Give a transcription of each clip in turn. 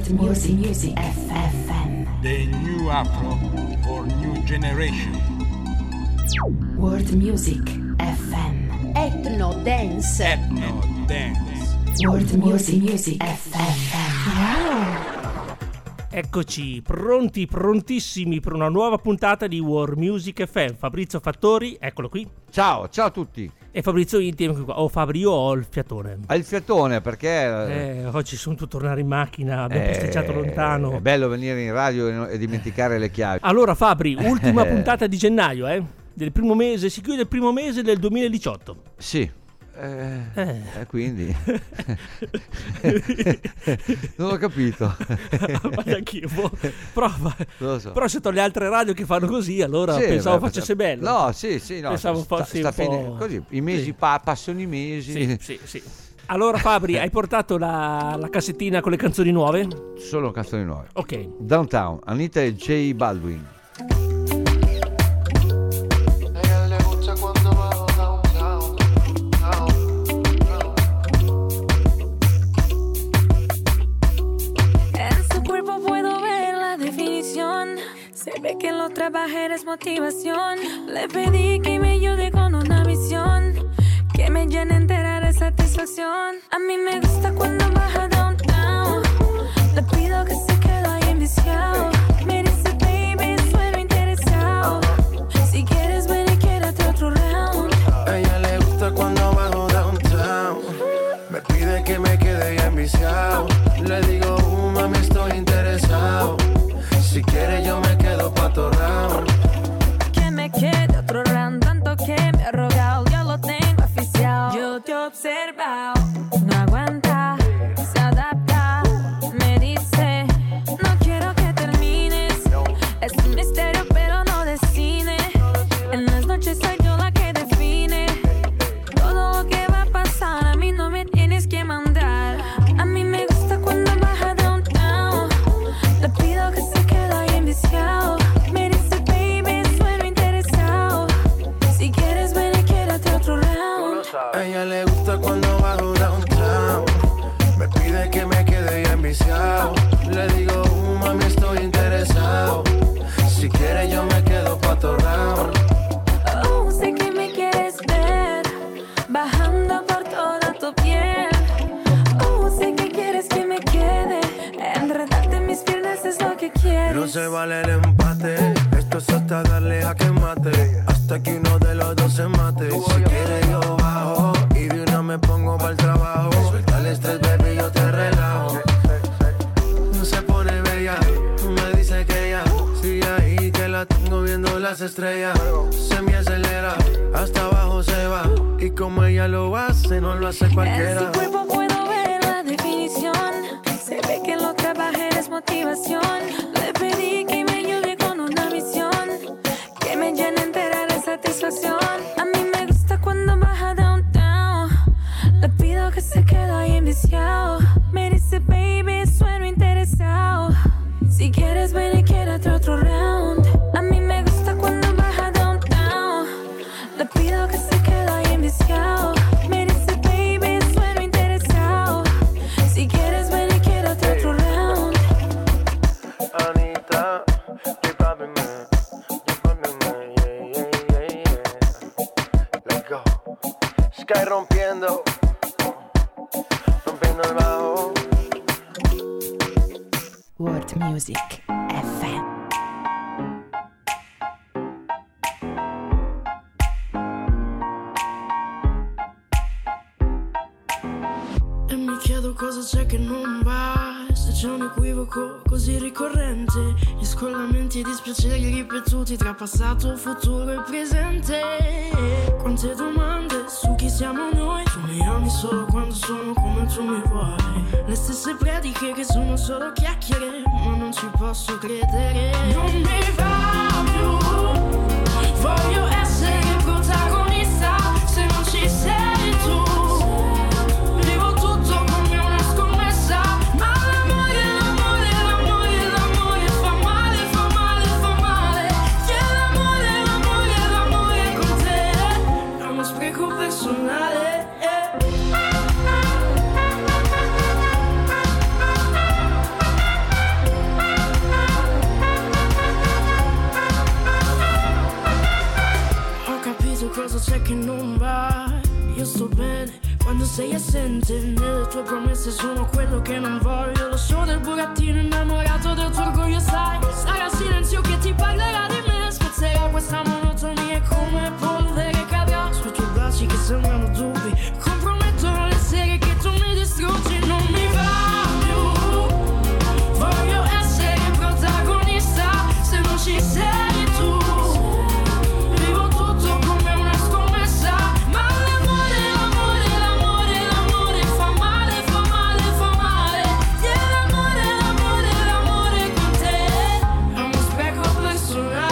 Music FM. The new Afro for new generation. World Music FM. Ethno Dance. Ethno Dance. World Music FM. Wow. Eccoci, prontissimi per una nuova puntata di World Music FM. Fabrizio Fattori, eccolo qui. Ciao a tutti. E Fabrizio Inti, Fabri, io ho il fiatone. Hai il fiatone perché... oggi sono dovuto tornare in macchina, abbiamo posteggiato lontano. È bello venire in radio e dimenticare le chiavi. Allora Fabri, ultima puntata di gennaio, del primo mese, si chiude il primo mese del 2018. Sì. Quindi non ho capito. Ma anch'io, prova. So. Però se togli altre radio che fanno così, allora pensavo facesse bello. No, sì, no. Pensavo fosse un po'... così. I mesi passano i mesi. Sì. Allora Fabri, hai portato la cassettina con le canzoni nuove? Solo canzoni nuove. Ok. Downtown, Anita e J Balvin. Se ve que lo trabajé es motivación. Le pedí que me ayude con una misión que me llene entera de satisfacción. A mí me gusta cuando baja downtown. Le pido que se quede ahí enviciado. Me dice baby, sueno interesado. Si quieres ven y quédate otro round. A ella le gusta cuando bajo downtown. Me pide que me quede ahí enviciado. Le digo, mami, estoy interesado. Si quiere yo me quedo pa' otro round. Que me quede otro round, tanto que me ha rogado, ya lo tengo oficial. Yo te he observado, no aguanta, se adapta. Me dice, no quiero que termines. Es un misterio pero no de cine. En las noches soy yo la que define todo lo que va a pasar, a mí no me tienes que mandar. A mí me gusta cuando baja downtown. Le pido que se me dice baby, sueno interesado. Si quieres ven y quédate otro round. A ella le gusta cuando bajo downtown. Me pide que me quede ya enviciado. Le digo, mami, estoy interesado. Si quieres yo me quedo pa' otro round. Oh, sé que me quieres ver bajando por toda tu piel. Oh, sé que quieres que me quede. Enredarte en mis piernas es lo que quieres. No se vale el empate. Esto es hasta darle a que mate. Hasta que uno de los dos se mate. Si quieres yo bajo y de una me pongo para el trabajo. Suelta el estrés, baby, yo te relajo. No se pone bella, me dice que ya. Sí, ahí que la tengo viendo las estrellas. Se me acelera, hasta abajo se va. Y como ella lo hace, no lo hace cualquiera. En su cuerpo puedo ver la definición. Se ve que lo trabajé es motivación. Le pedí que me ayude con una misión que me llene entera de satisfacción. A mí me gusta cuando baja downtown. Le pido que se quede ahí enviciado. Me dice baby, sueno interesado. Si quieres ven y quédate otro round. A mí me gusta cuando baja downtown. Le pido que se quede ahí enviciado. Me dice baby, sueno interesado. Si quieres ven y quédate otro round. Anita, J Balvin, yeah. Let's go. Sky rompiendo el bajo. World Music FM. E mi chiedo cosa c'è che non va. Se c'è un equivoco così ricorrente, gli scollamenti e dispiaceri ripetuti tra passato, futuro e presente. Quante domande su chi siamo noi. Tu mi ami solo quando sono come tu mi vuoi. Le stesse prediche che sono solo chiacchiere, ma non ci posso credere. Non mi va più, voglio essere protagonista. Se non ci sei tu, cosa c'è che non va. Io sto bene quando sei assente, nelle tue promesse sono quello che non voglio. Lo show del burattino innamorato del tuo orgoglio, sai. Sarà silenzio che ti parlerà di me, spezzerà questa monotonia come polvere che cadrà sui tuoi baci che sembrano dubbi, compromettono le sere che tu mi distruggi. Non mi va più, voglio essere protagonista, se non ci sei tu vivo tutto come una scommessa. Ma l'amore, l'amore, l'amore, l'amore fa male, fa male, fa male. Yeah, l'amore, l'amore, l'amore con te è uno specchio personale.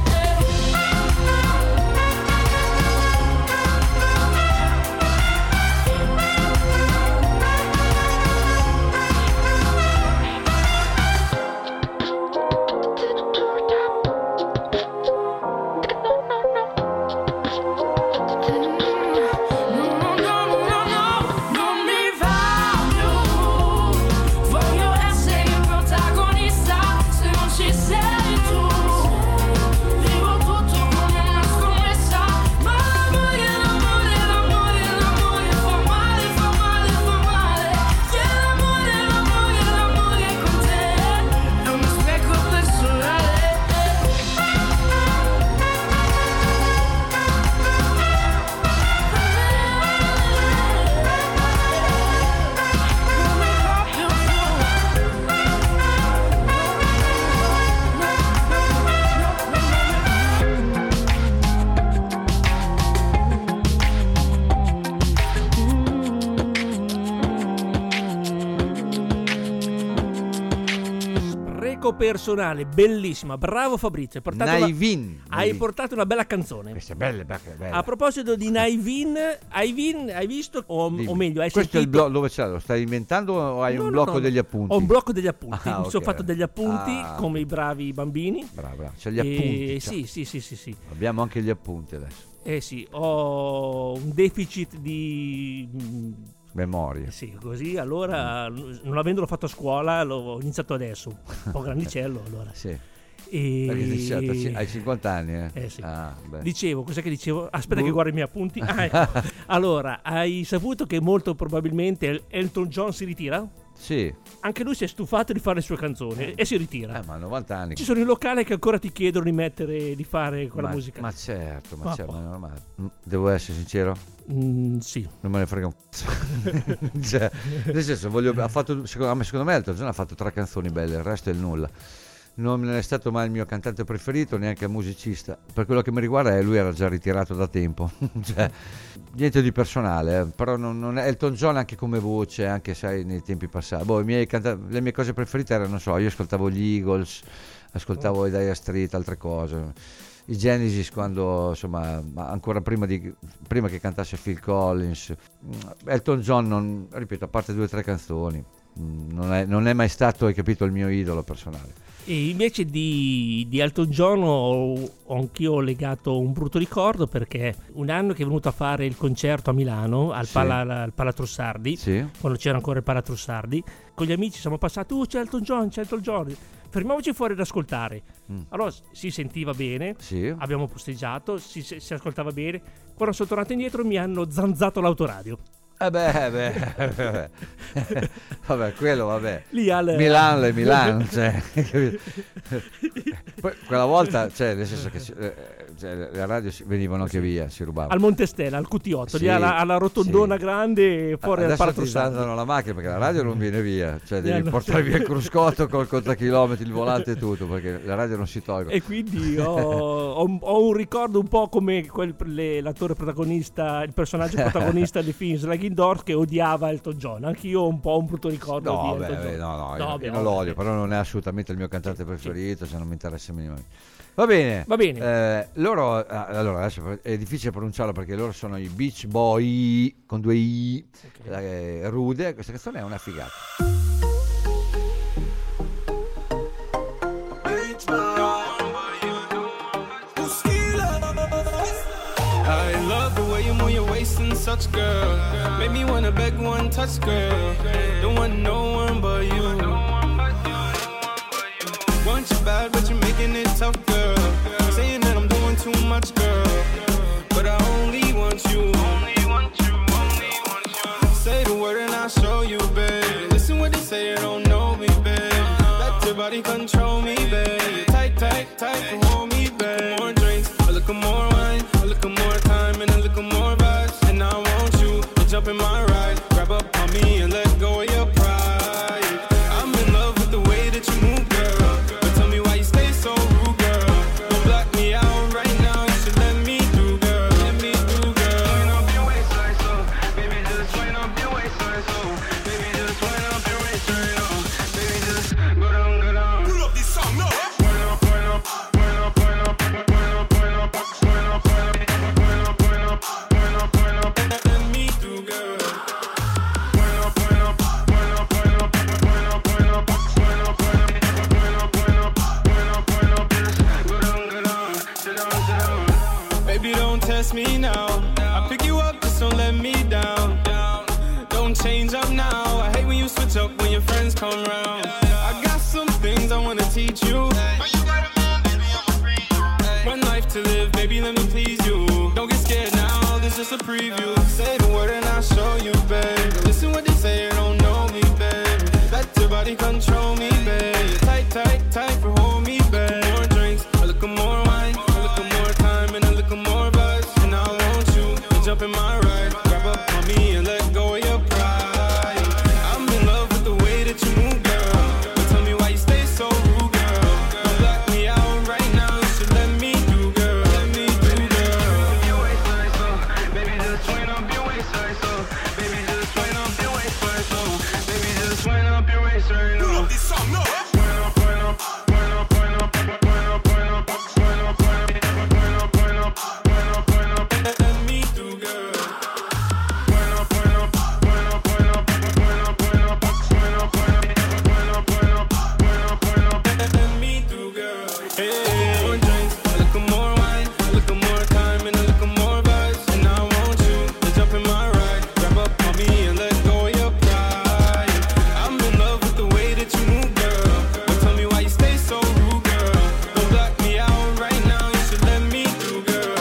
Personale, bellissima, bravo Fabrizio, hai portato una bella canzone. Questa è bella. A proposito di Naivin, hai visto o meglio hai questo sentito? è il dove c'è? Lo stai inventando o hai un blocco degli appunti? Ho un blocco degli appunti, mi okay. sono fatto degli appunti come i bravi bambini. Brava, c'è gli appunti. Sì. Abbiamo anche gli appunti adesso. Sì, ho un deficit di memoria. Sì, così allora non avendolo fatto a scuola l'ho iniziato adesso, un po' grandicello allora. Sì. E... hai 50 anni, sì. Beh. Dicevo, cos'è che dicevo? Aspetta che guardo i miei appunti. Ecco. Allora, hai saputo che molto probabilmente Elton John si ritira? Sì. Anche lui si è stufato di fare le sue canzoni e si ritira. Ma 90 anni. Ci sono i locali che ancora ti chiedono di fare quella musica. Ma certo, ma è normale. Devo essere sincero? Sì. Non me ne frega un cazzo. Cioè, nel senso, secondo me Elton John ha fatto 3 canzoni belle, il resto è il nulla. Non è stato mai il mio cantante preferito, neanche musicista. Per quello che mi riguarda, lui era già ritirato da tempo. Cioè, niente di personale, però non è Elton John anche come voce, anche sai nei tempi passati. Le mie cose preferite erano, non so, io ascoltavo gli Eagles, ascoltavo i Dire Straits, altre cose. I Genesis, quando insomma ancora prima che cantasse Phil Collins. Elton John, ripeto, a parte 2 o 3 canzoni, non è mai stato, hai capito, il mio idolo personale. E invece di Elton John ho anch'io legato un brutto ricordo, perché un anno che è venuto a fare il concerto a Milano al Palatrussardi, quando c'era ancora il Palatrussardi, con gli amici siamo passati, c'è Elton John, fermiamoci fuori ad ascoltare. Allora si sentiva bene, abbiamo posteggiato, si ascoltava bene. Quando sono tornato indietro mi hanno zanzato l'autoradio. Vabbè, quello vabbè. Lì Milano, cioè, poi quella volta, cioè, nel senso che le radio venivano anche via, si rubavano. Al Montestella, al QT8, lì alla rotondona grande fuori al Palatrussardi. Adesso ti la macchina perché la radio non viene via, cioè devi portare via il cruscotto col contachilometri, il volante e tutto, perché la radio non si tolga. E quindi ho un ricordo un po' come l'attore protagonista, il personaggio protagonista di film Sliding Doors, che odiava Elton John. Anch'io ho un po' un brutto ricordo di Elton John. Io non lo odio, però non è assolutamente il mio cantante preferito, cioè non mi interessa minimamente. Va bene. Loro allora adesso è difficile pronunciarlo perché loro sono i Beach Boy con 2 i, Rude. Questa canzone è una figata. I love the way you move your waist and such, girl. Make me wanna beg one touch, girl. Don't want no one but you. Want you bad, but you're making it tough, girl. Saying that I'm doing too much, girl. But I want you. Only want you, only want you. Say the word and I'll show you, babe. Listen what they say, you don't know me, babe. Let your body control me, babe. Tight, tight, tight, hold me, babe. More drinks, a little more wine, a little more time, and a little more vibes. And I want you to jump in my ride, grab up on me and let go of your pride. I'm in love with the way that you move, girl. But tell me why you stay so rude, girl. Don't block me out right now, you should let me through, girl. Let me through, girl. Wind up your waistline, so baby, just wind up your waistline, so baby, just wind up your waistline, oh. Baby, just go down, go down. Pull up this song, no. Wind up, wind up, wind up, wind up, wind up, wind up, wind up, wind up, wind up, wind up, wind up, wind up. Let me through, girl. Wind up, wind up, wind up, wind up, wind up, wind up, wind up, wind up, wind up, wind up, wind up, wind up. Just go down, go down, sit down, sit down. Baby, don't test me now. I pick you up, just don't let me down. Don't change up now. I hate when you switch up when your friends come round. I got some things I wanna teach you. One life to live, baby, let me please you. Don't get scared now, this is a preview. Say the word and I'll show you, babe. Listen what they say, you don't know me, babe. Let your body control me, babe. Tight, tight, tight, for hold me, babe. More drinks, a little more wine, a little more time, and a little more buzz. And I want you to jump in my ride, grab up on me and let go of your pride. I'm in love with the way that you move, girl. But tell me why you stay so rude, girl. Don't block me out right now, you should let me through, girl. Let me through, girl. Your waistline, so baby, just wind up your waistline, so baby, just wind up your waistline, so baby, just wind up your waistline, no. Pull up this song, no. Wind up, wind up, wind up, wind up, wind up, wind up, wind up, wind up, wind up, wind up, wind up, wind up. Let me through, girl. Wind up, wind up, wind up, wind up, wind up, wind up, wind up, wind up, wind up, wind up, wind up, wind up. Let me through, girl. Hey, more drinks, a little more wine, a little more time, and a little more buzz. And I want you to jump in my ride, grab up on me and let go of your pride. I'm in love with the way that you move, girl. But tell me why you stay so rude, girl. Don't block me out right now, you should let me through, girl.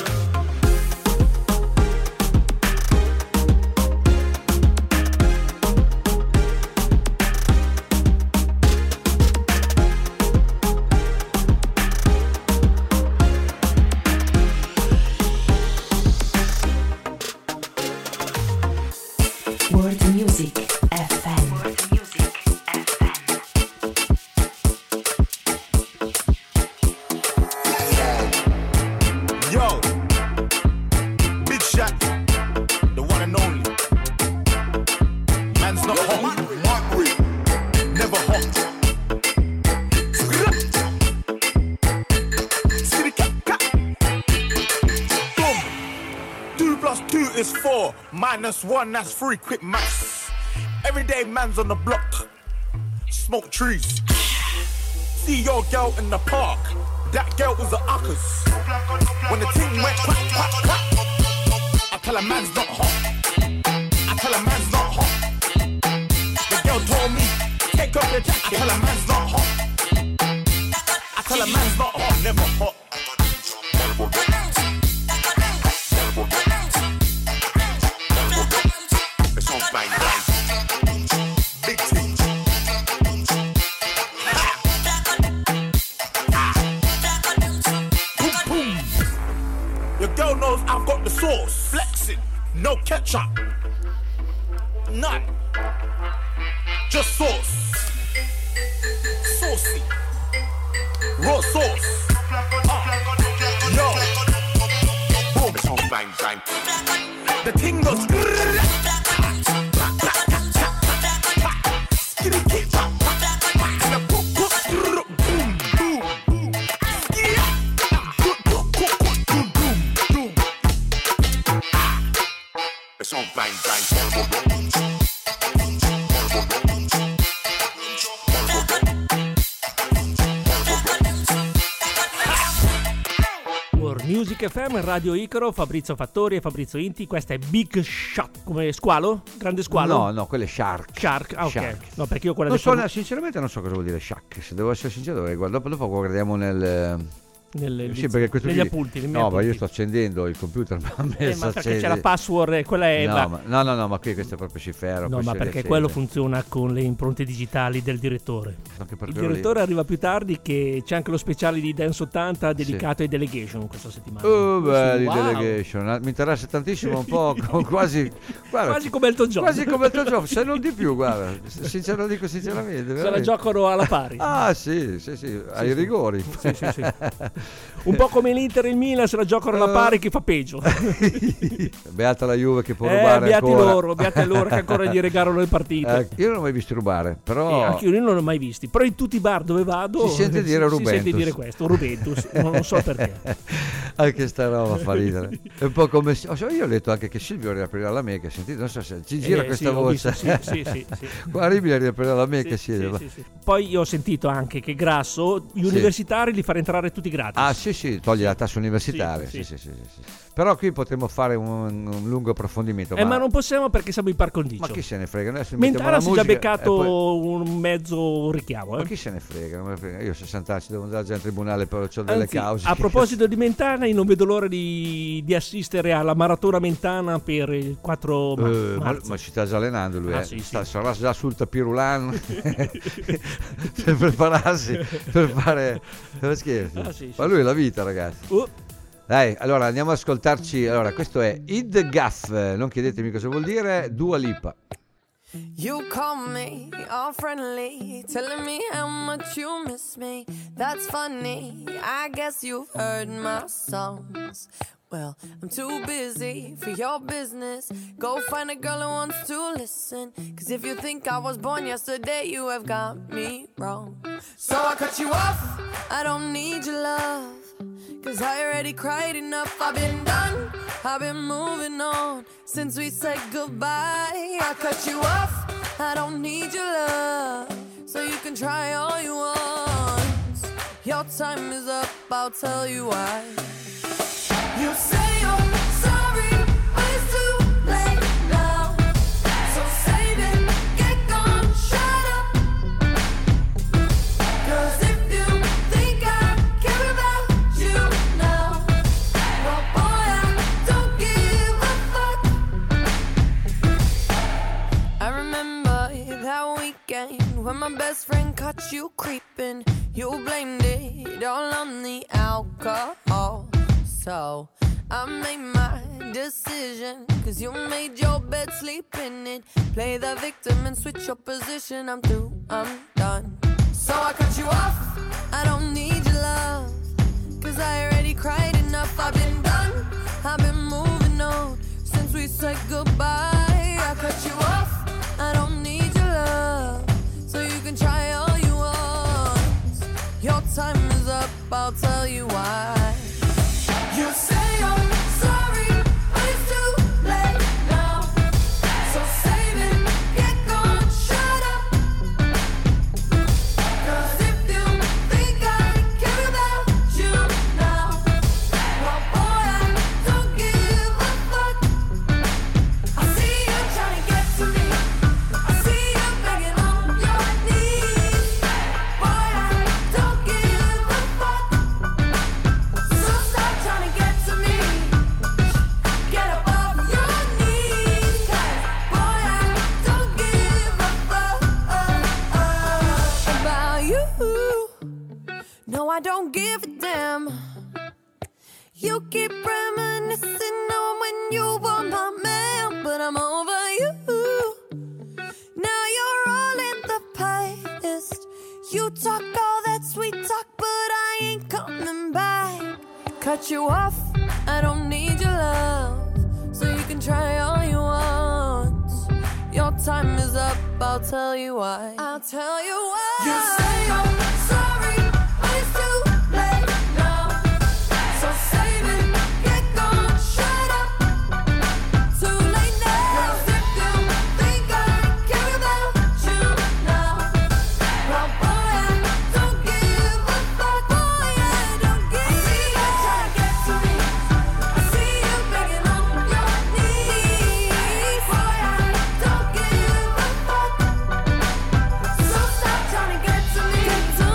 World Music FM. World Music Yo, big shot, the one and only. Man's not hot, never hot. Boom. 2 plus 2 is 4, minus 1, that's 3. Quick maths. Everyday man's on the block, smoke trees. See your girl in the park, that girl was a uckers. When the thing went quack, quack, quack, I tell a man's not hot. I tell a man's not hot. The girl told me, take off your jacket. I tell a man's not hot. I tell a man's not hot, never hot. It's on bang bang. Big team. Boom boom. Your girl knows I've got the sauce. Flexing, no ketchup. None. Just sauce. Saucy. Raw sauce. Yo. Boom. It's on bang bang. The thing goes. It's on bang bang. World Music FM, Radio Icaro, Fabrizio Fattori e Fabrizio Inti. Questa è Big Shot, come squalo? Grande squalo? No, quello è Shark. Shark, ah, ok. Shark. No, perché io quella Sinceramente non so cosa vuol dire Shark. Se devo essere sincero, dopo guardiamo negli appunti. No, ma io sto accendendo il computer, ma ma perché c'è la password, quella è... No, ma qui questo è proprio cifero. No, ma perché quello funziona con le impronte digitali del direttore. Il direttore arriva più tardi, che c'è anche lo speciale di Dance 80 dedicato ai Delegation questa settimana. Belli Delegation, mi interessa tantissimo, un po' quasi come Elton John. Quasi come Elton John, se non di più, guarda, dico sinceramente. Se la giocano alla pari. Sì, ai rigori. Sì. Un po' come l'Inter e il Milan, se la giocano alla pari, chi fa peggio. Beata la Juve che può rubare beati loro che ancora gli regalano le partite. Io non ho mai visto rubare, però anche io non l'ho mai visti, però in tutti i bar dove vado si sente dire questo, Rubentus, non so perché. Anche sta roba fa ridere. È un po' come io ho detto anche che Silvio riaprirà la Mecca, sentite, non so se ci gira questa voce. Sì. Guaribile riaprirà la Mecca, sì. Poi io ho sentito anche che Grasso gli universitari li fa entrare tutti gratis. Sì, toglie la tassa universitaria. Sì. Però qui potremmo fare un lungo approfondimento. Ma non possiamo perché siamo in par condicio. Ma chi se ne frega? Mentana si è già beccato un mezzo richiamo. Ma chi se ne frega? Non me ne frega. Io 60 anni devo andare già in tribunale, però ho delle cause. A proposito di Mentana, io non vedo l'ora di assistere alla maratona Mentana per il 4 marzo. Ma si sta già allenando lui, sì. Sarà già sul tapirulano per prepararsi per fare scherzi. Ma lui è la vita, ragazzi. Dai, allora andiamo ad ascoltarci. Allora, questo è Id Gaff, non chiedetemi cosa vuol dire, Dua Lipa. You call me all friendly, telling me how much you miss me. That's funny, I guess you've heard my songs. Well, I'm too busy for your business. Go find a girl who wants to listen. Cause if you think I was born yesterday, you have got me wrong. So I cut you off, I don't need your love. Cause I already cried enough, I've been done, I've been moving on since we said goodbye. I cut you off, I don't need your love, so you can try all you want. Your time is up, I'll tell you why. You say you're sorry, but it's too late now. So save it, get gone, shut up. Cause if you think I care about you now, well boy, I don't give a fuck. I remember that weekend when my best friend caught you creeping. You blamed it all on the alcohol. So I made my decision, cause you made your bed, sleep in it. Play the victim and switch your position. I'm through, I'm done. So I cut you off, I don't need your love. Cause I already cried enough, I've been done, I've been moving on since we said goodbye. I cut you off, I don't need your love, so you can try all you want. Your time is up, I'll tell you why. You say you're sorry, but it's too late now. So save it, get gone, shut up. Cause if you think I care about you now, well boy, I don't give a fuck. I see you trying to get to me, I see you begging on your knees. Boy, I don't give a fuck. So stop trying to get to me, get up off your knees. Boy, I don't give a fuck about you. No, I don't give a damn. You keep reminiscing on when you were my man, but I'm over you. Now you're all in the past. You talk all that sweet talk, but I ain't coming back. Cut you off, I don't need your love, so you can try all you want. Your time is up, I'll tell you why. I'll tell you why. You say you're sorry, but it's too late now. So save it, get gone, shut up. Too late now. Cause if you think I care about you now, well boy, I don't give a fuck. Boy, I don't give a fuck. I see you trying to get to me, I see you begging on your knees. Boy, I don't give a fuck. So stop trying to get to me,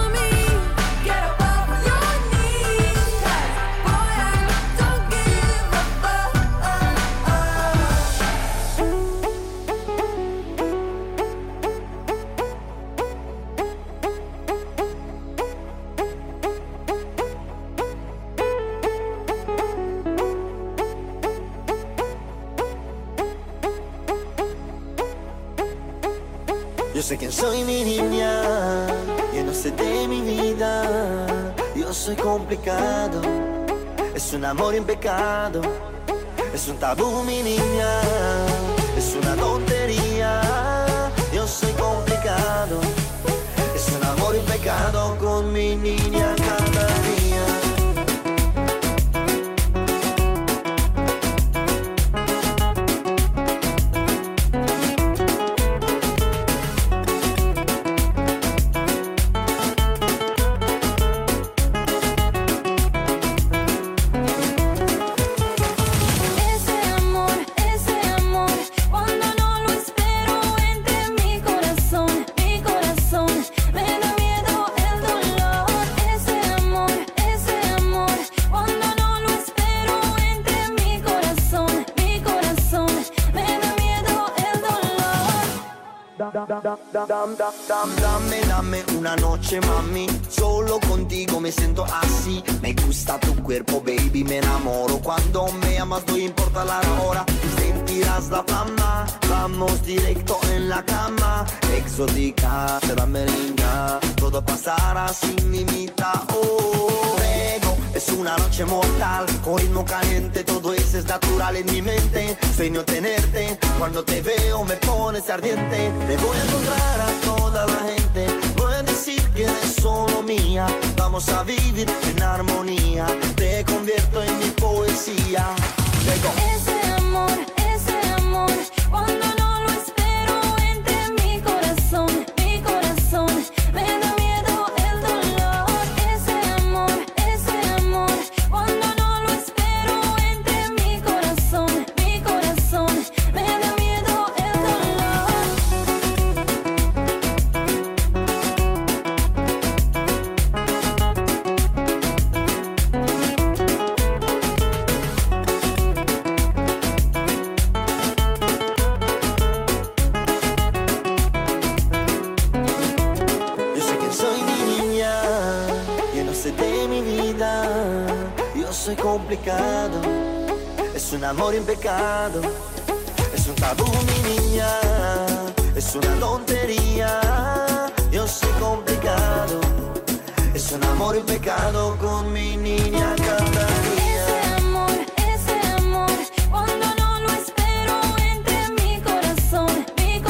Yo sé quién soy, mi niña, yo no sé de mi vida. Yo soy complicado, es un amor en pecado, es un tabú, mi niña, es una tontería. Yo soy complicado, es un amor en pecado con mi niña cada día. Dame una noche, mami, solo contigo me siento así. Me gusta tu cuerpo, baby, me enamoro. Cuando me amas no importa la hora, sentirás la fama. Vamos directo en la cama, exótica, será niña. Todo pasará sin limita, oh. Luego es una noche mortal, con ritmo caliente, todo eso es natural en mi mente. Sueño tenerte, cuando te veo me pones ardiente. Te voy a encontrar a toda la gente, voy a decir que eres solo mía. Vamos a vivir en armonía, te convierto en mi poesía. Luego. Ese amor, cuando no lo espero, entra en mi corazón, me da miedo el dolor. Ese amor, cuando no lo espero, entra en mi corazón, me da miedo el dolor. Yo sé que soy mi niña, yo no sé de mi vida. Yo soy complicado, es un amor en pecado, es un tabú, mi niña, es una tontería. Yo soy complicado, es un amor en pecado con mi niña cada día. Ese amor, cuando no lo espero, entra en mi corazón,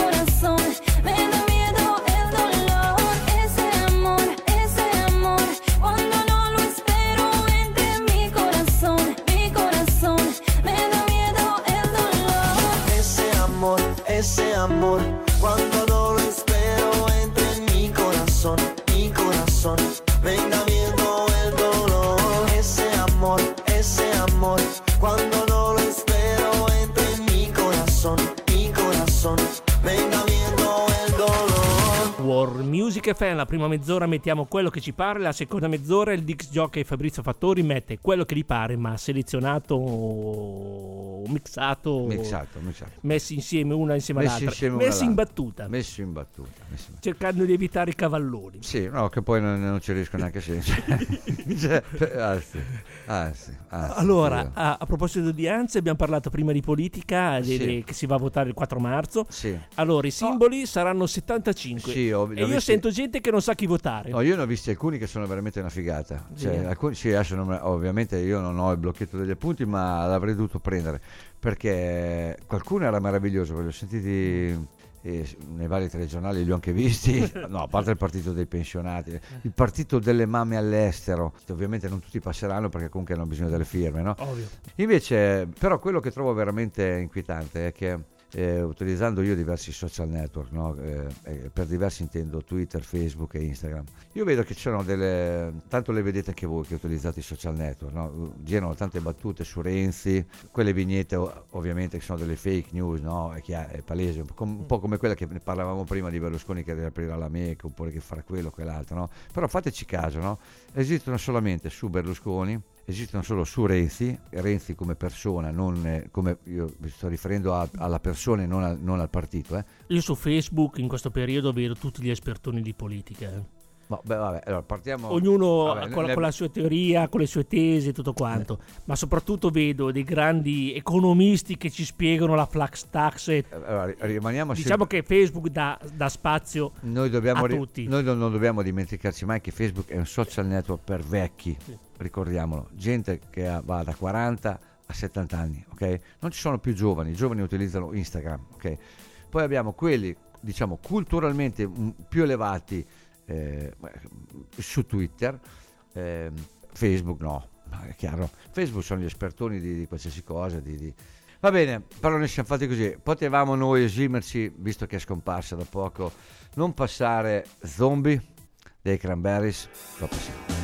me da miedo el dolor. Ese amor, cuando no lo espero, entra en mi corazón, me da miedo el dolor. Ese amor, cuando no lo espero, entra en mi corazón, me da miedo el dolor. Ese amor, cuando no lo espero, entra en mi corazón, me da miedo el dolor. World Music FM, la prima mezz'ora mettiamo quello che ci pare, la seconda mezz'ora il disc jockey Fabrizio Fattori mette quello che gli pare, ma selezionato, mixato, messi insieme una insieme all'altra, messi in battuta, cercando di evitare i cavalloni. Sì, no, che poi non ci riesco neanche sempre. Anzi. Allora, a proposito di anzi, abbiamo parlato prima di politica, che si va a votare il 4 marzo. Sì. Allora, i simboli saranno 75. Sì, e io sento gente che non sa chi votare. No, io ne ho visti alcuni che sono veramente una figata. Cioè, alcuni, adesso ovviamente io non ho il blocchetto degli appunti, ma l'avrei dovuto prendere, perché qualcuno era meraviglioso, li ho sentiti nei vari telegiornali, li ho anche visti. No, a parte il partito dei pensionati, il partito delle mamme all'estero, ovviamente non tutti passeranno perché comunque hanno bisogno delle firme, no? Ovvio. Invece, però, quello che trovo veramente inquietante è che utilizzando io diversi social network, no? Per diversi intendo Twitter, Facebook e Instagram, io vedo che c'erano tanto le vedete anche voi che utilizzate i social network, no? Girano tante battute su Renzi, quelle vignette ovviamente che sono delle fake news, no? È palese, un po' come quella che ne parlavamo prima di Berlusconi che riaprirà la MEC oppure che farà quello o quell'altro, no? Però fateci caso, no? Esistono solamente su Berlusconi, esistono solo su Renzi come persona, non come io mi sto riferendo alla persona e non al partito. Io su Facebook in questo periodo vedo tutti gli espertoni di politica. Vabbè, allora partiamo. Ognuno con la sua teoria, con le sue tesi e tutto quanto, ma soprattutto vedo dei grandi economisti che ci spiegano la flax tax. Allora, rimaniamo diciamo che Facebook dà spazio a tutti. Noi non dobbiamo dimenticarci mai che Facebook è un social network per vecchi, ricordiamolo, gente che va da 40 a 70 anni, ok? Non ci sono più giovani, i giovani utilizzano Instagram, ok? Poi abbiamo quelli, diciamo, culturalmente più elevati su Twitter, Facebook no, è chiaro, Facebook sono gli espertoni di qualsiasi cosa, va bene, però noi siamo fatti così. Potevamo noi esimerci, visto che è scomparsa da poco, non passare Zombie dei Cranberries, lo passiamo.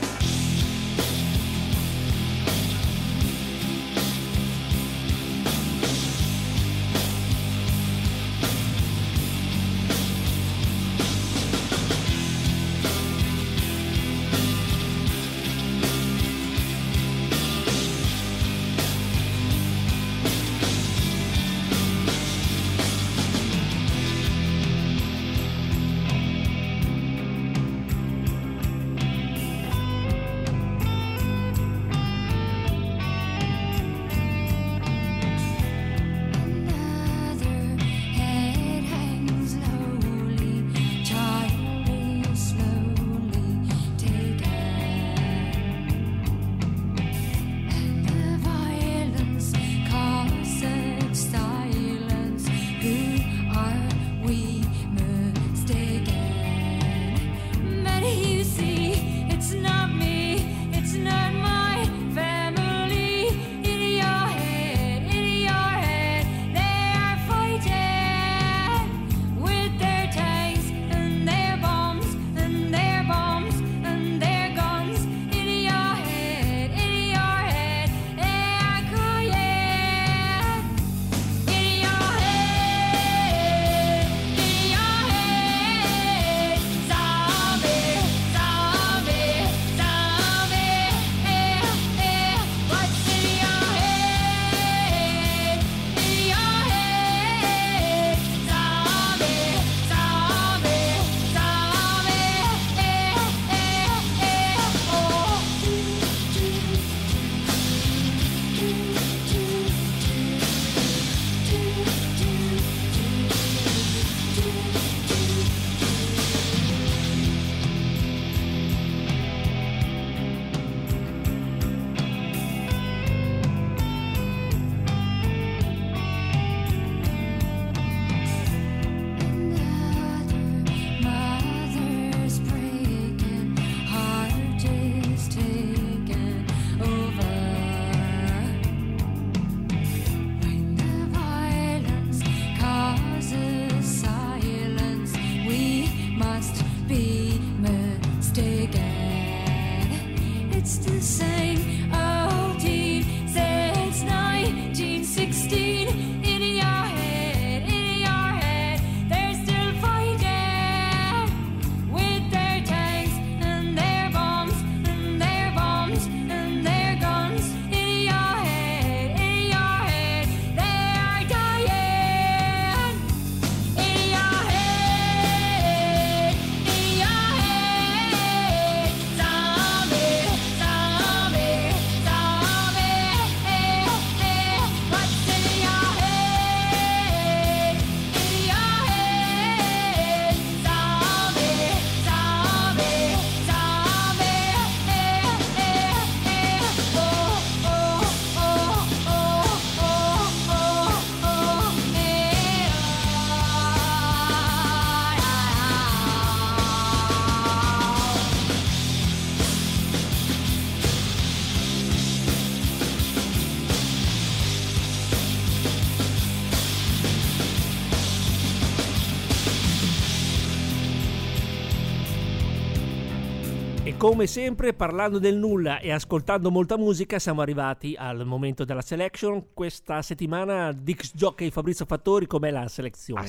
Come sempre, parlando del nulla e ascoltando molta musica, siamo arrivati al momento della selection. Questa settimana Dix Jockey Fabrizio Fattori, com'è la selezione?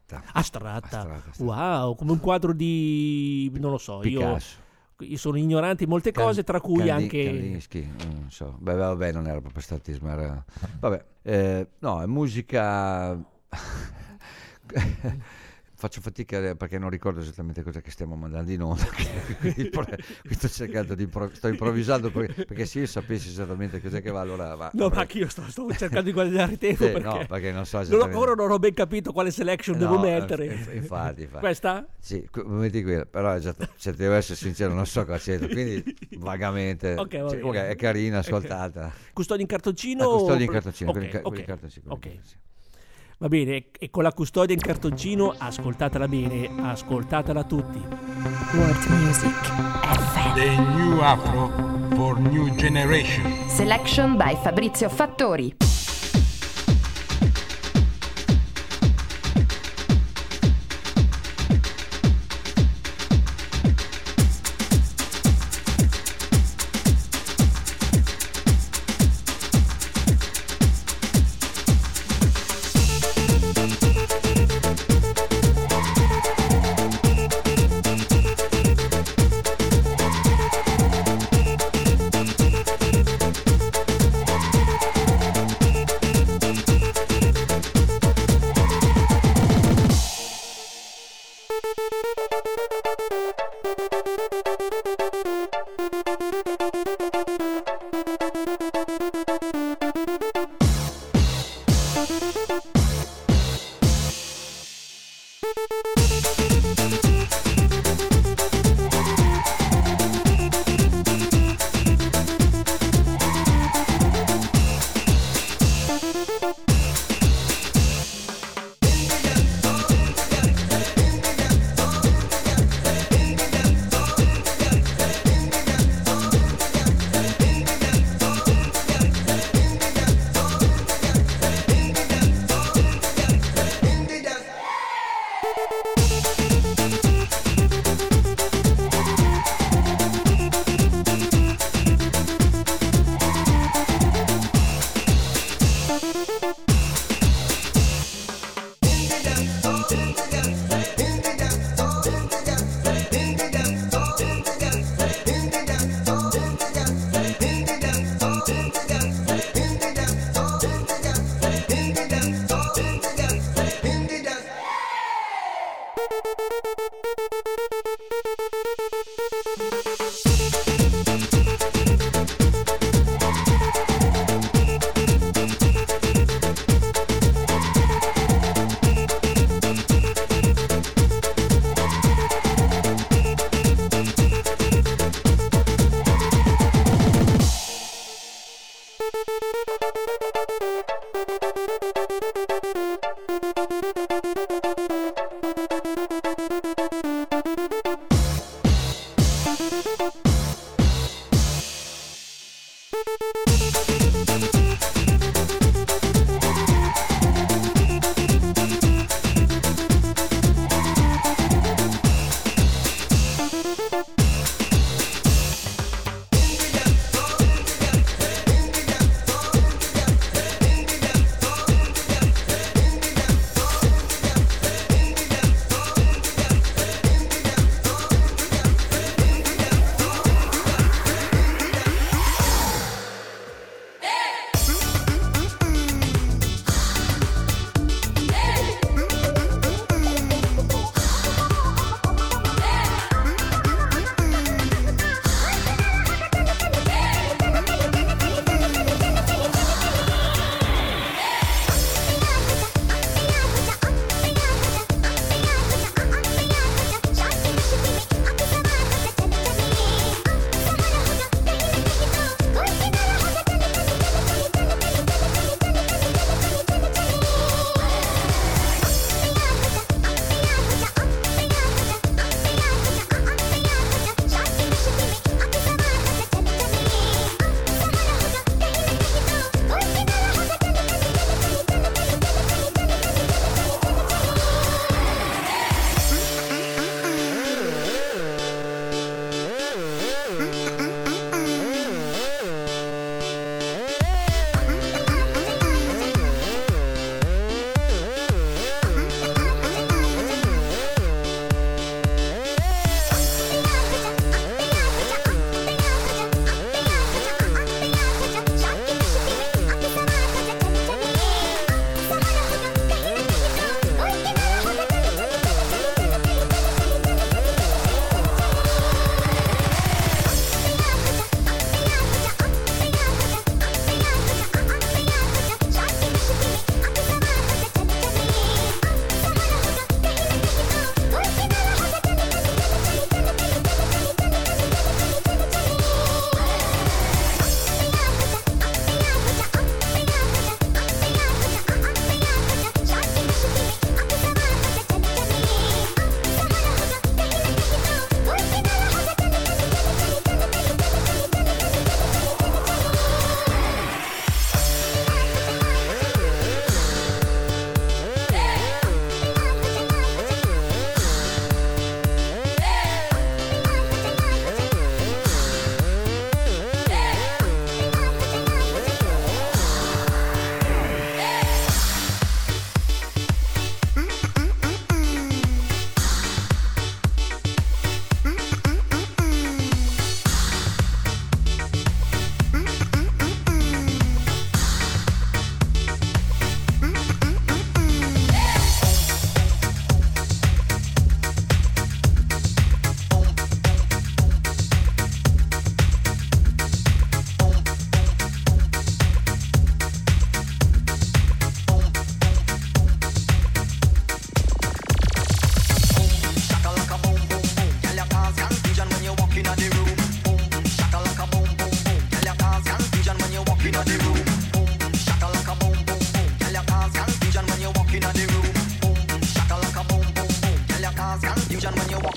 Astratta. Wow, come un quadro di... non lo so, Picasso. Io sono ignorante in molte cose, tra cui anche... Kandinsky, non so. Vabbè, non era proprio statismo, era... Vabbè, no, è musica... faccio fatica perché non ricordo esattamente cosa che stiamo mandando in onda. Sto cercando sto improvvisando perché se io sapessi esattamente cos'è che va, allora va. No, ma anche io sto cercando di guadagnare tempo perché, no, perché non so esattamente. Ancora non ho ben capito quale selection devo mettere. Infatti. Questa? Sì, metti quella, però se devo essere sincero non so cosa c'entra, quindi vagamente è carina, ascoltata. Custodi in cartoncino? Custodi in cartoncino, ok. Va bene, e con la custodia in cartoncino ascoltatela bene, ascoltatela tutti. World Music FM. The new Afro for new generation. Selection by Fabrizio Fattori.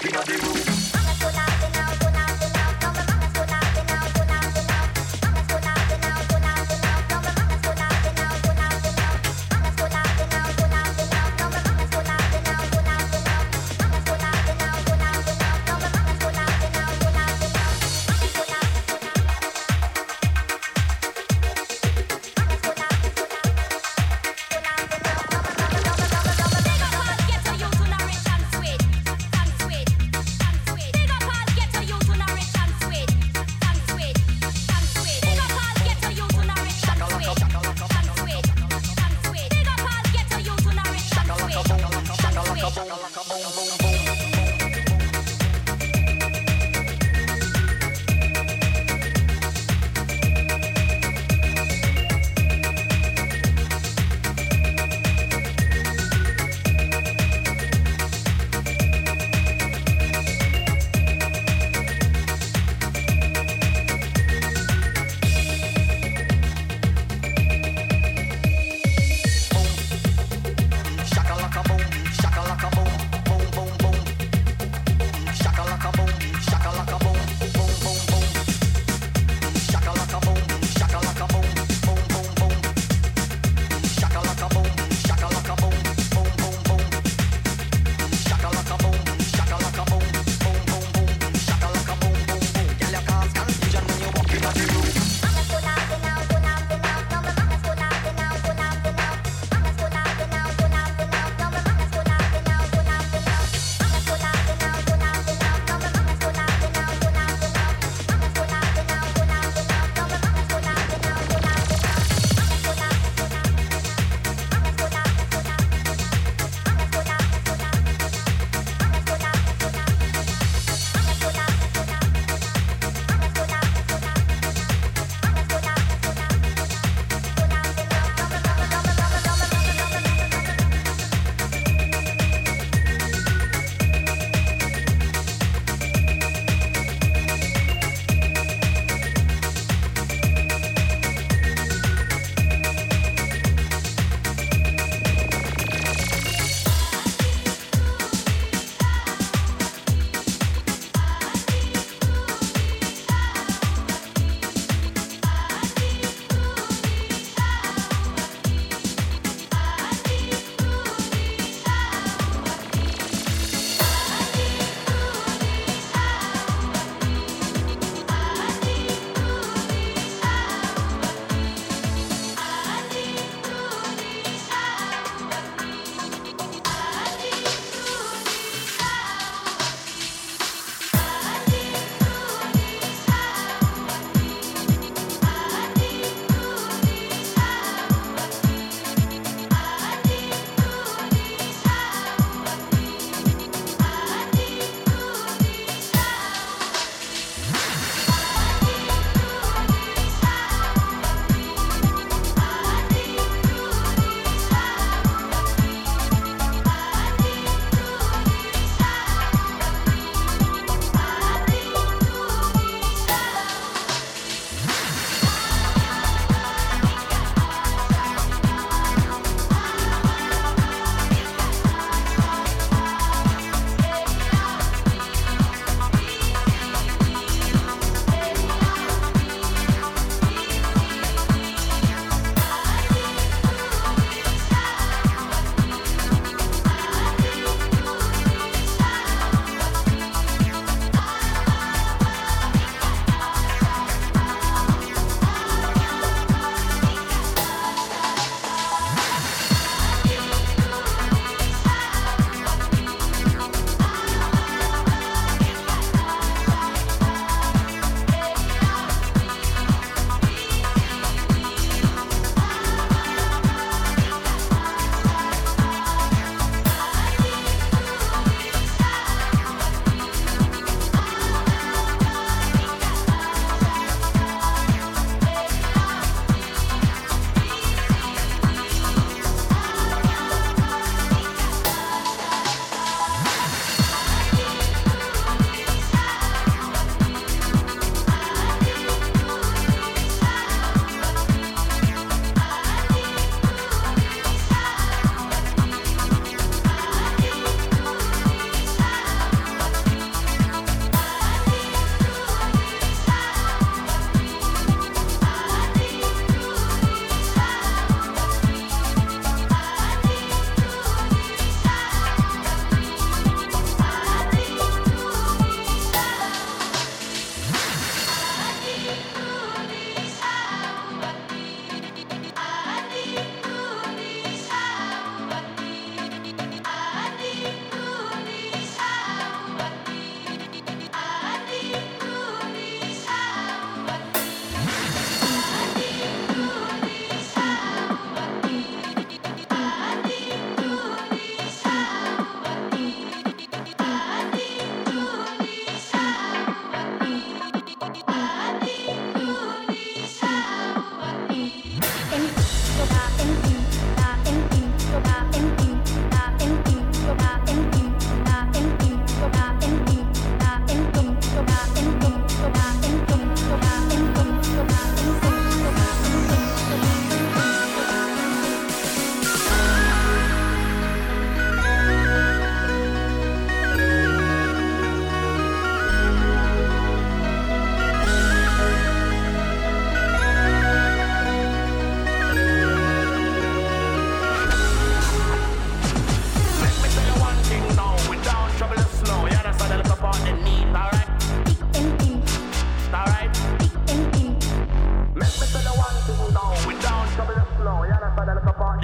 inna the room. Get to you to nourish and sweet.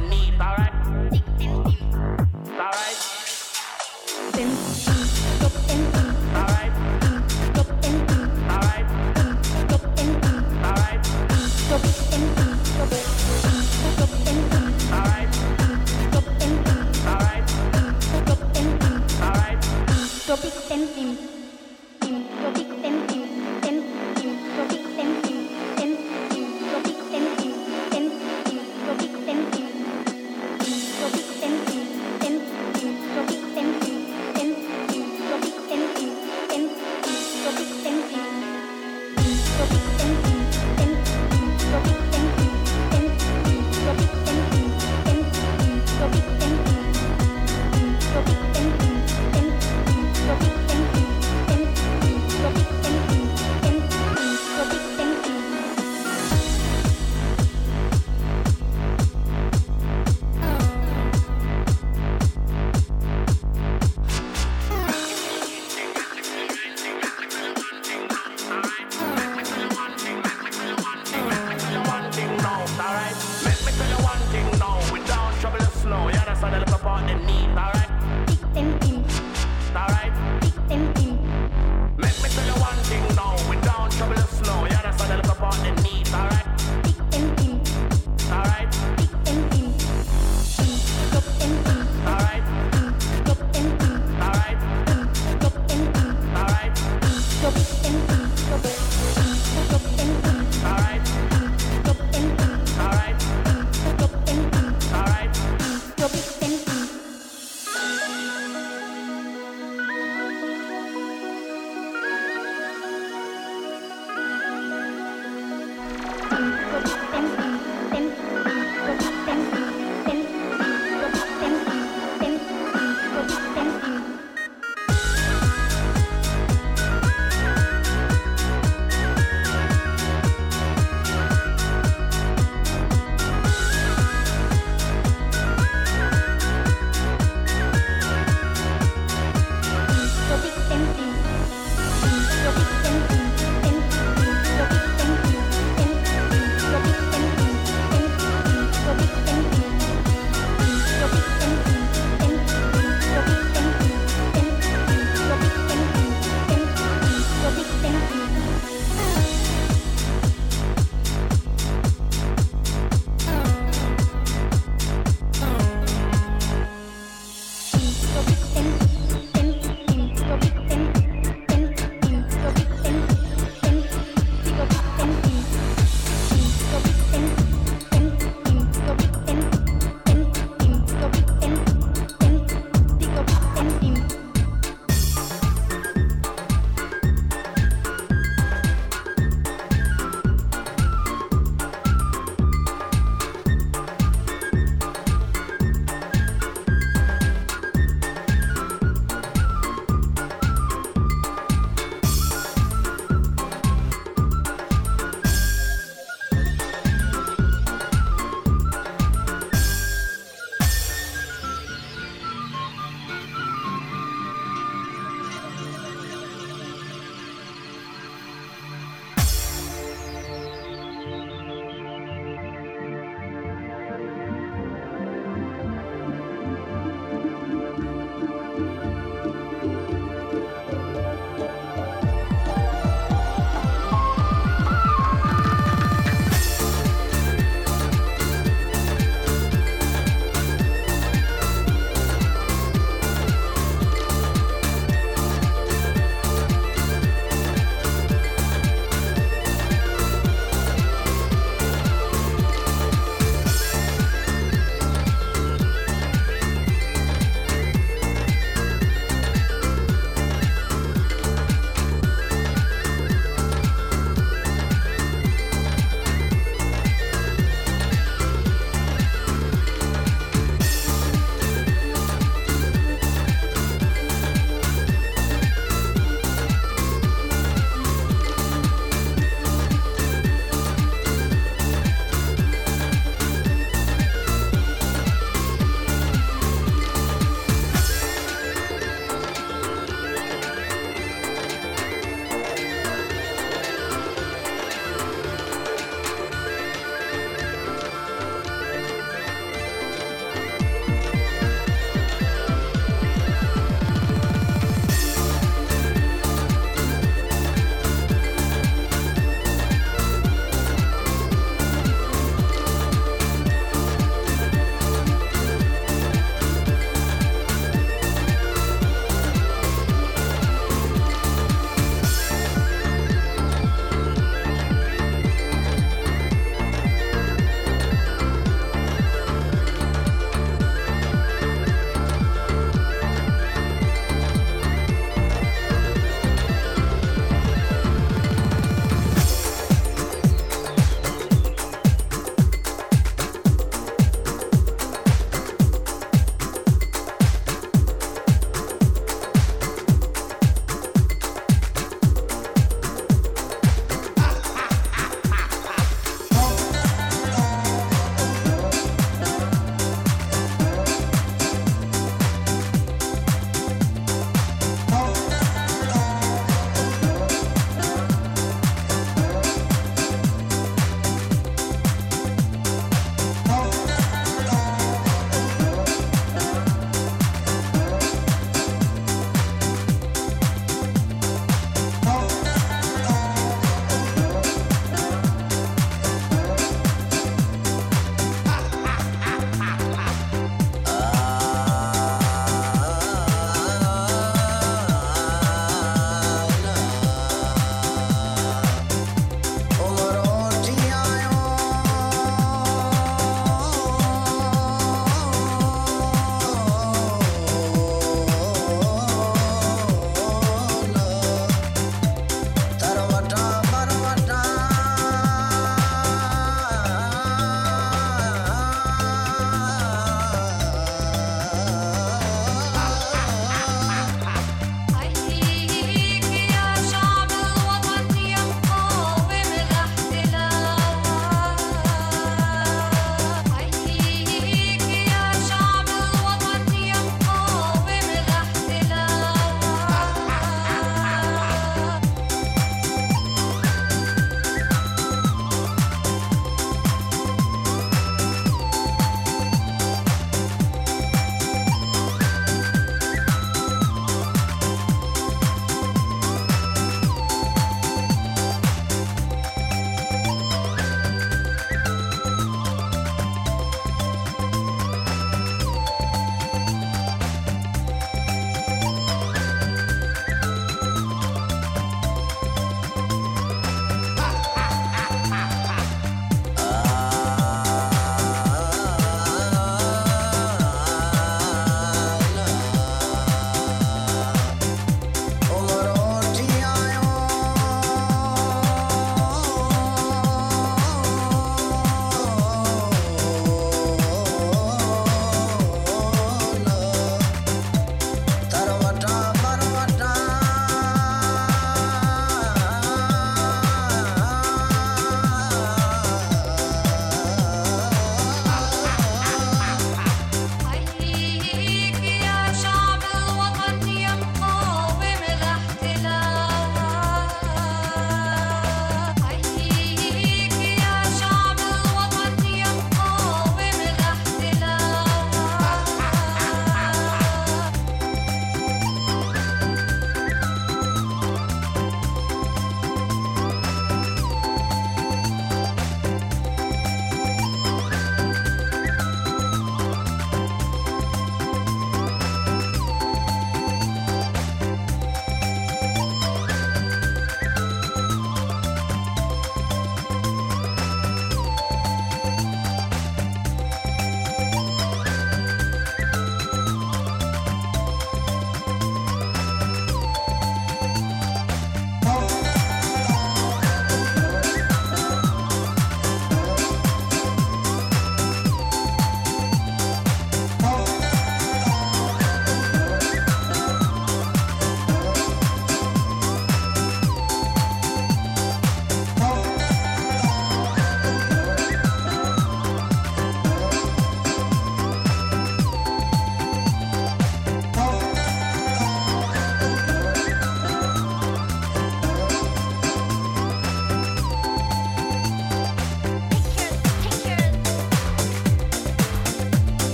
need, alright? Alright? Alright? Alright?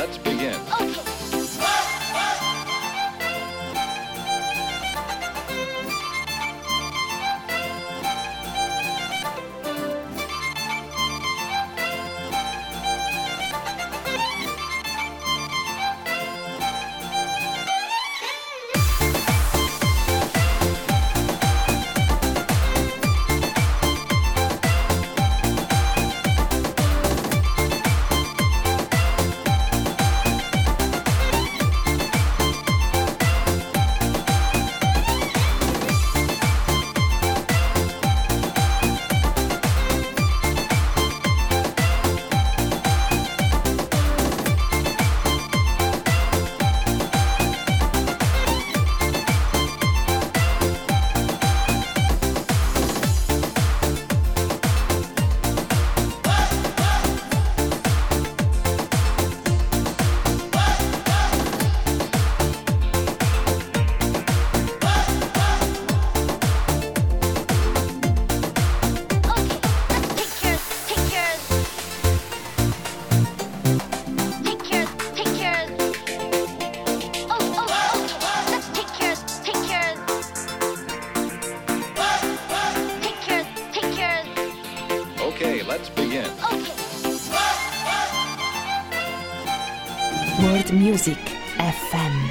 let's begin. World Music FM.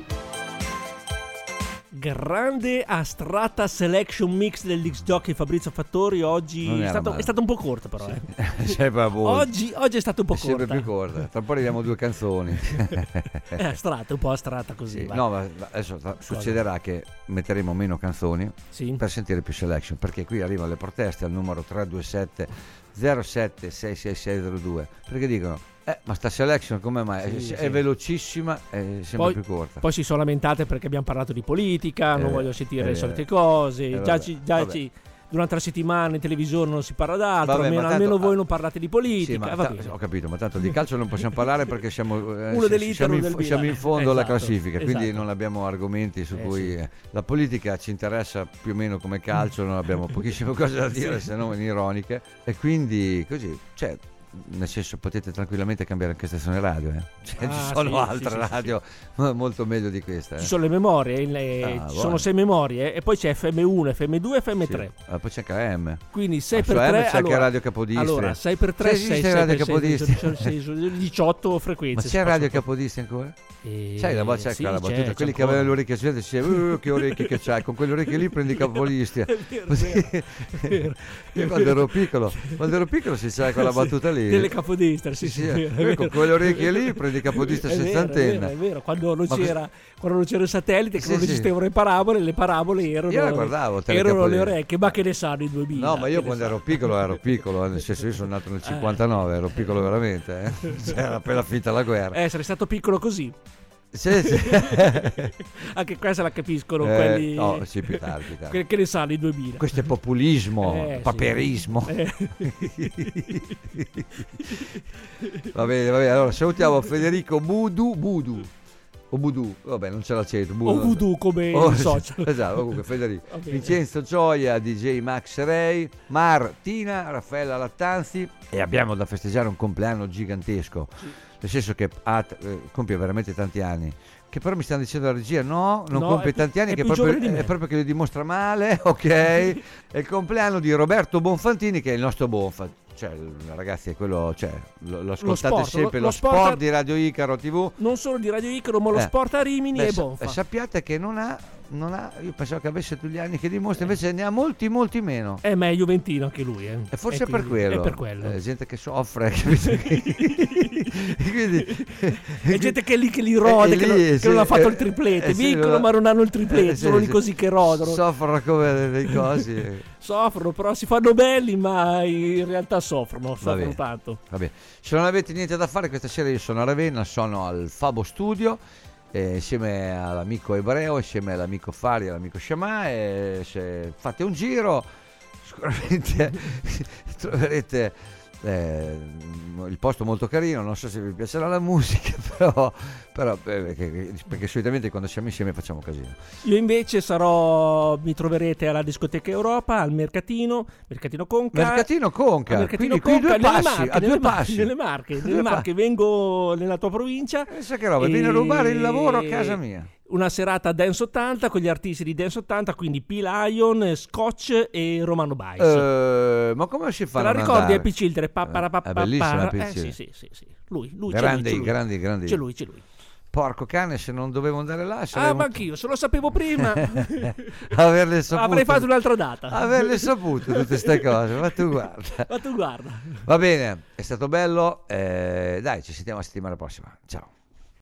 Grande astratta selection mix dell'X Jockey Fabrizio Fattori. Oggi è stato un po' corto, però. Oggi è stato un po' corto. Sempre più corta. Tra un po' arriviamo 2 canzoni. È astratta, un po' astratta così. Sì. No, ma adesso succederà che metteremo meno canzoni per sentire più selection, perché qui arrivano le proteste al numero 327 07 66602, perché dicono ma sta selection come mai? È velocissima, è sempre più corta. Poi si sono lamentate perché abbiamo parlato di politica, non voglio sentire le solite cose. Durante la settimana in televisione non si parla d'altro. Almeno voi non parlate di politica. Ho capito, ma tanto di calcio non possiamo parlare perché siamo in fondo alla classifica, quindi non abbiamo argomenti su cui la politica ci interessa più o meno come calcio, non abbiamo pochissime cose da dire se non ironiche, e quindi così, nel senso, potete tranquillamente cambiare anche stazione radio, ci sono altre radio molto meglio di questa. Ci sono le memorie, ci sono 6 memorie, e poi c'è FM1, FM2 e FM3. Poi c'è anche AM. Quindi 6x3 c'è anche Radio Capodistria. Allora 6x3 6 Radio Capodistria. 18 frequenze. Ma c'è Radio Capodistria ancora? Sai la battuta, quelli che avevano le orecchie sveglie dicevano che orecchie che c'hai, con quelle orecchie lì prendi Capodistria. Io quando ero piccolo si sa quella battuta lì. Delle Capodistria, con quelle orecchie lì prendi Capodistria senza antenna. È vero, quando non c'era il satellite, che non esistevano le parabole erano, io la guardavo, erano le orecchie, ma che ne sanno i 2000? No, ma io quando ero piccolo, nel senso, io sono nato nel 59, ero piccolo veramente, c'era appena finita la guerra. Sarei stato piccolo così. Sì. Anche questa la capiscono quelli. No, sì, più tardi. Che ne sanno i 2000? Questo è populismo, paperismo. Va bene, allora salutiamo Federico Budu. O Voodoo, vabbè, non c'è l'accento. O Voodoo come il social. Esatto, comunque Federico. Vincenzo Gioia, DJ Max Ray, Martina, Raffaella Lattanzi, e abbiamo da festeggiare un compleanno gigantesco. Nel senso che compie veramente tanti anni. Che però mi stanno dicendo la regia, non compie tanti anni, che è proprio che li dimostra male, ok? È il compleanno di Roberto Bonfantini, che è il nostro Bonfa. Cioè, ragazzi, è quello, lo ascoltate sempre, lo sport di Radio Icaro TV. Non solo di Radio Icaro, ma lo sport a Rimini e Bonfa. Sappiate che non ha, io pensavo che avesse tutti gli anni che dimostra, invece ne ha molti meno. Ma è juventino anche lui, E forse è per quello. È per quello. Gente che soffre, capito? Quindi, è gente che li rode, che non ha fatto il triplete, vincono ma non hanno il triplete, sono lì così che rodono. Soffrono come dei cosi. Soffrono, però si fanno belli, ma in realtà soffrono tanto. Vabbè. Se non avete niente da fare, questa sera io sono a Ravenna, sono al Fabo Studio, insieme all'amico Ebreo, insieme all'amico Fari e all'amico Sciamà, e se fate un giro sicuramente troverete il posto molto carino, non so se vi piacerà la musica, però perché solitamente quando siamo insieme facciamo casino. Io invece mi troverete alla discoteca Europa, al Mercatino Conca, quindi due passi, a due passi nelle Marche, vengo nella tua provincia, che roba, vieni a rubare il lavoro a casa mia. Una serata Dance 80 con gli artisti di Dance 80, quindi P-Lion, Scotch e Romano Bice. Ma come si fa? Te la ricordi Happy Children? È bellissima Happy Children. Sì. Lui grandi. C'è lui. Porco cane, se non dovevo andare là ma anch'io, se lo sapevo prima averle saputo, avrei fatto un'altra data. Averle saputo tutte queste cose, ma tu guarda. Ma tu guarda. Va bene, è stato bello, dai, ci sentiamo la settimana prossima. Ciao.